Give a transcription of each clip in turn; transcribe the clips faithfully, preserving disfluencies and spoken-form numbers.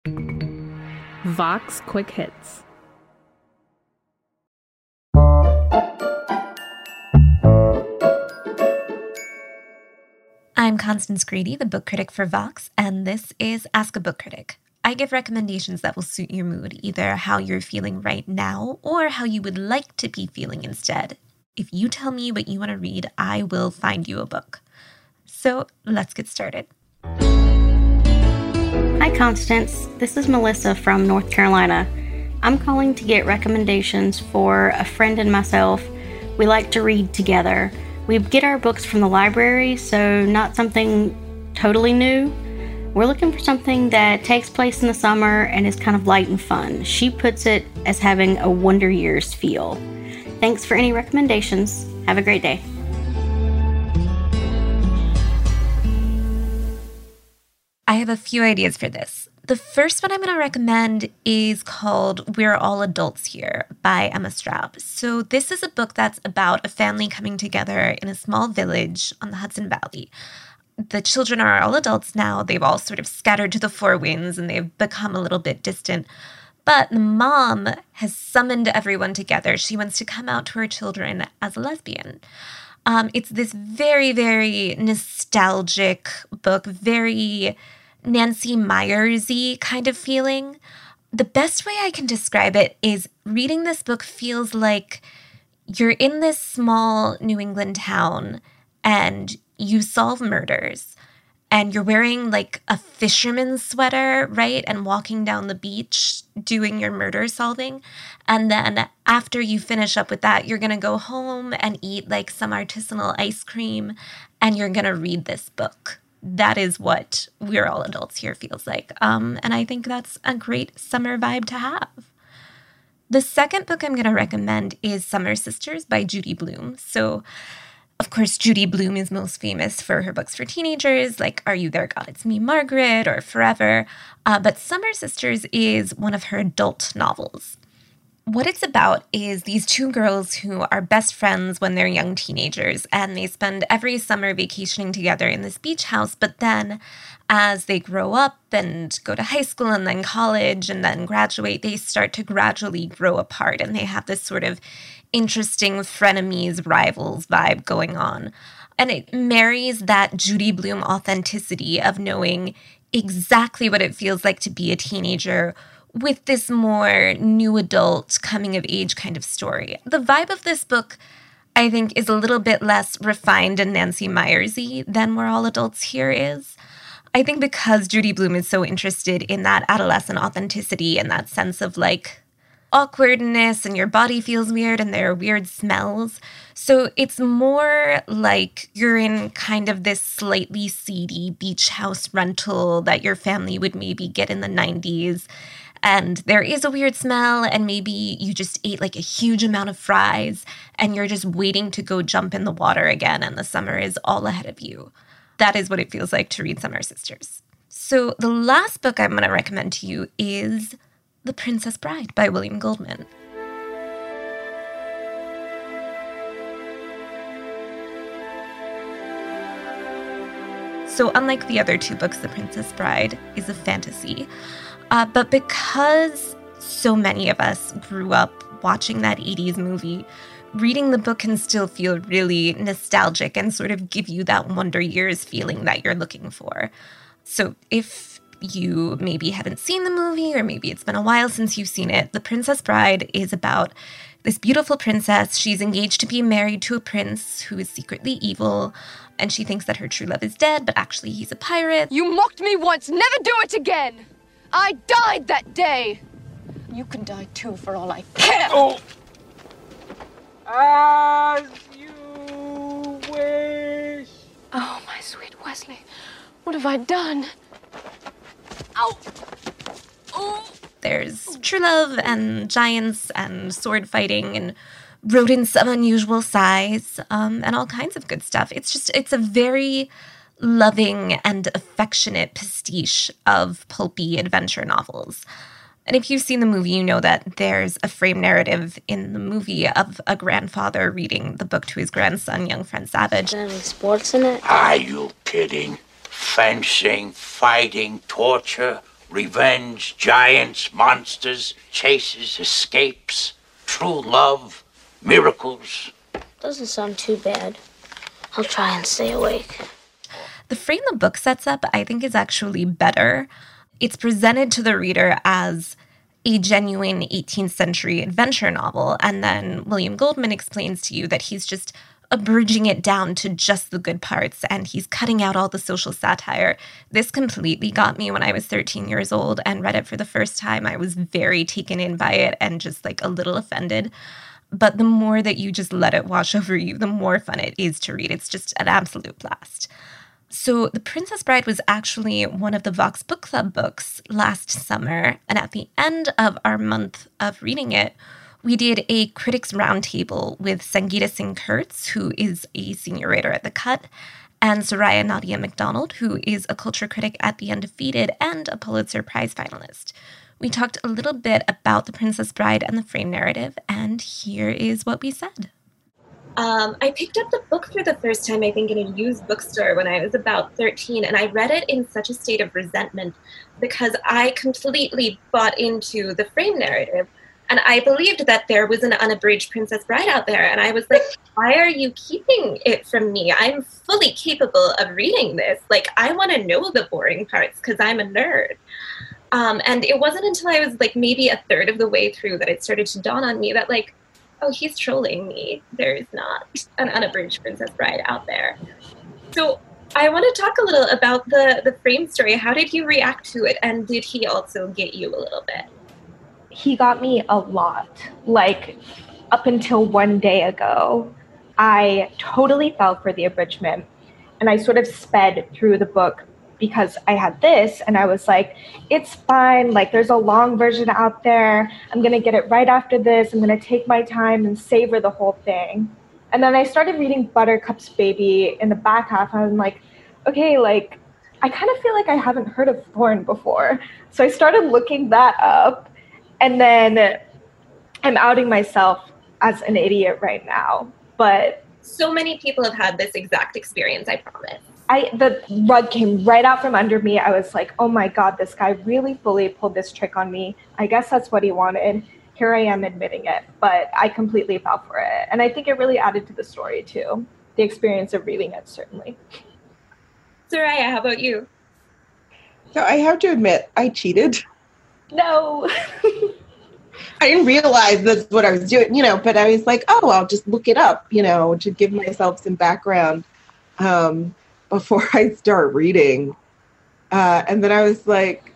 Vox Quick Hits. I'm Constance Grady, the book critic for Vox, and this is Ask a Book Critic. I give recommendations that will suit your mood, either how you're feeling right now or how you would like to be feeling instead. If you tell me what you want to read, I will find you a book. So let's get started. Hi, Constance. This is Melissa from North Carolina. I'm calling to get recommendations for a friend and myself. We like to read together. We get our books from the library, so not something totally new. We're looking for something that takes place in the summer and is kind of light and fun. She puts it as having a Wonder Years feel. Thanks for any recommendations. Have a great day. I have a few ideas for this. The first one I'm going to recommend is called We're All Adults Here by Emma Straub. So this is a book that's about a family coming together in a small village on the Hudson Valley. The children are all adults now. They've all sort of scattered to the four winds and they've become a little bit distant. But the mom has summoned everyone together. She wants to come out to her children as a lesbian. Um, it's this very, very nostalgic book, very Nancy Meyers-y kind of feeling. The best way I can describe it is reading this book feels like you're in this small New England town and you solve murders and you're wearing like a fisherman's sweater, right? And walking down the beach doing your murder solving. And then after you finish up with that, you're going to go home and eat like some artisanal ice cream and you're going to read this book. That is what We're All Adults Here feels like. Um, and I think that's a great summer vibe to have. The second book I'm going to recommend is Summer Sisters by Judy Blume. So, of course, Judy Blume is most famous for her books for teenagers, like Are You There, God? It's Me, Margaret, or Forever. Uh, but Summer Sisters is one of her adult novels. What it's about is these two girls who are best friends when they're young teenagers, and they spend every summer vacationing together in this beach house. But then as they grow up and go to high school and then college and then graduate, they start to gradually grow apart, and they have this sort of interesting frenemies, rivals vibe going on. And it marries that Judy Blume authenticity of knowing exactly what it feels like to be a teenager with this more new adult coming of age kind of story. The vibe of this book, I think, is a little bit less refined and Nancy Meyers-y than We're All Adults Here is. I think because Judy Blume is so interested in that adolescent authenticity and that sense of like awkwardness and your body feels weird and there are weird smells. So it's more like you're in kind of this slightly seedy beach house rental that your family would maybe get in the nineties. And there is a weird smell, and maybe you just ate like a huge amount of fries, and you're just waiting to go jump in the water again, and the summer is all ahead of you. That is what it feels like to read Summer Sisters. So the last book I'm going to recommend to you is The Princess Bride by William Goldman. So unlike the other two books, The Princess Bride is a fantasy. Uh, but because so many of us grew up watching that eighties movie, reading the book can still feel really nostalgic and sort of give you that Wonder Years feeling that you're looking for. So if you maybe haven't seen the movie, or maybe it's been a while since you've seen it, The Princess Bride is about this beautiful princess. She's engaged to be married to a prince who is secretly evil, and she thinks that her true love is dead, but actually he's a pirate. You mocked me once, never do it again! I died that day! You can die too, for all I care! Oh! As you wish! Oh, my sweet Wesley, what have I done? Ow! Oh! There's true love and giants and sword fighting and rodents of unusual size, um, and all kinds of good stuff. It's just, it's a very loving and affectionate pastiche of pulpy adventure novels. And if you've seen the movie, you know that there's a frame narrative in the movie of a grandfather reading the book to his grandson, young Fred Savage. Is there any sports in it? Are you kidding? Fencing, fighting, torture, Revenge, giants, monsters, chases, escapes, true love, miracles. Doesn't sound too bad. I'll try and stay awake. The frame the book sets up, I think, is actually better. It's presented to the reader as a genuine eighteenth century adventure novel, and then William Goldman explains to you that he's just abridging it down to just the good parts, and he's cutting out all the social satire. This completely got me when I was thirteen years old and read it for the first time. I was very taken in by it and just like a little offended. But the more that you just let it wash over you, the more fun it is to read. It's just an absolute blast. So The Princess Bride was actually one of the Vox Book Club books last summer, and at the end of our month of reading it, we did a critics roundtable with Sangeeta Singh Kurtz, who is a senior writer at The Cut, and Soraya Nadia McDonald, who is a culture critic at The Undefeated and a Pulitzer Prize finalist. We talked a little bit about The Princess Bride and the frame narrative, and here is what we said. Um, I picked up the book for the first time, I think, in a used bookstore when I was about thirteen, and I read it in such a state of resentment because I completely bought into the frame narrative. And I believed that there was an unabridged Princess Bride out there. And I was like, why are you keeping it from me? I'm fully capable of reading this. Like, I want to know the boring parts because I'm a nerd. Um, and it wasn't until I was like maybe a third of the way through that it started to dawn on me that like, oh, he's trolling me. There is not an unabridged Princess Bride out there. So I want to talk a little about the, the frame story. How did you react to it? And did he also get you a little bit? He got me a lot. Like, up until one day ago, I totally fell for the abridgment. And I sort of sped through the book because I had this, and I was like, it's fine. Like, there's a long version out there. I'm going to get it right after this. I'm going to take my time and savor the whole thing. And then I started reading Buttercup's Baby in the back half. And I'm like, okay, like, I kind of feel like I haven't heard of Thorn before. So I started looking that up. And then I'm outing myself as an idiot right now. But so many people have had this exact experience, I promise. I the rug came right out from under me. I was like, oh my God, this guy really fully pulled this trick on me. I guess that's what he wanted. Here I am admitting it. But I completely fell for it. And I think it really added to the story too. The experience of reading it, certainly. Soraya, how about you? So I have to admit, I cheated. No. I didn't realize that's what I was doing, you know, but I was like, oh, I'll just look it up, you know, to give myself some background um, before I start reading. Uh, and then I was like,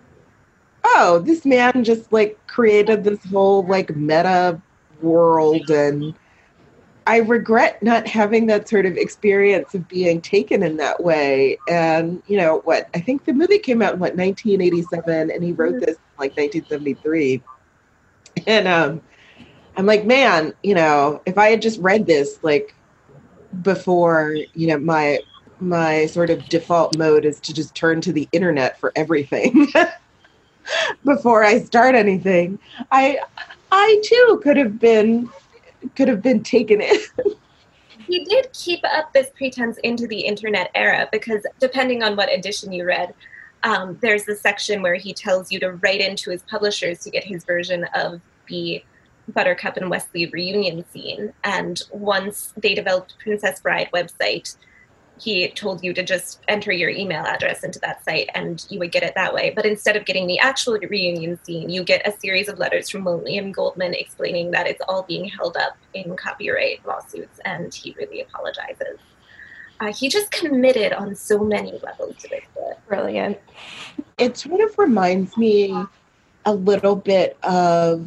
oh, this man just like created this whole like meta world. And I regret not having that sort of experience of being taken in that way. And, you know, what, I think the movie came out in, what, nineteen eighty-seven, and he wrote this in, like, nineteen seventy-three. And um, I'm like, man, you know, if I had just read this, like, before, you know, my my sort of default mode is to just turn to the internet for everything before I start anything, I, I too could have been... could have been taken in. He did keep up this pretense into the internet era because depending on what edition you read, um, there's the section where he tells you to write into his publishers to get his version of the Buttercup and Wesley reunion scene. And once they developed Princess Bride website, he told you to just enter your email address into that site and you would get it that way. But instead of getting the actual reunion scene, you get a series of letters from William Goldman explaining that it's all being held up in copyright lawsuits, and he really apologizes. Uh, he just committed on so many levels to this book. Brilliant. It sort of reminds me a little bit of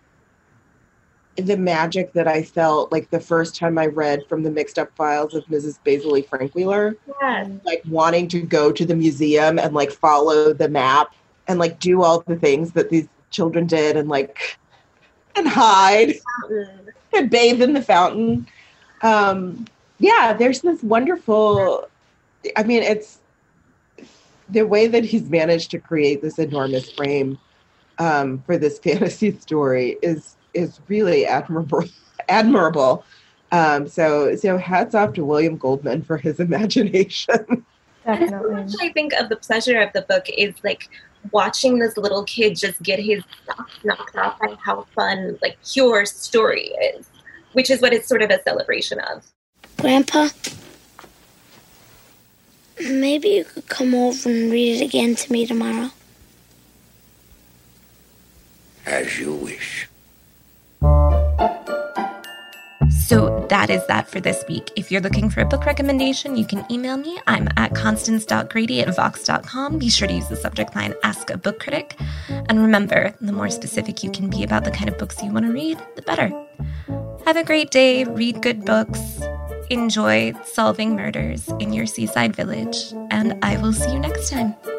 the magic that I felt like the first time I read From the Mixed Up Files of Missus Basil E. Frankweiler. Yes. Like wanting to go to the museum and like follow the map and like do all the things that these children did and like and hide and bathe in the fountain. Um, yeah, there's this wonderful, I mean, it's the way that he's managed to create this enormous frame um, for this fantasy story is is really admirable. Admirable. Um, so, so hats off to William Goldman for his imagination. Definitely. So much I think of the pleasure of the book is like watching this little kid just get his socks knocked off by how fun, like, pure story is, which is what it's sort of a celebration of. Grandpa, maybe you could come over and read it again to me tomorrow. As you wish. So that is that for this week. If you're looking for a book recommendation, you can email me. I'm at constance dot grady at vox dot com. Be sure to use the subject line, Ask a Book Critic. And remember, the more specific you can be about the kind of books you want to read, the better. Have a great day. Read good books. Enjoy solving murders in your seaside village. And I will see you next time.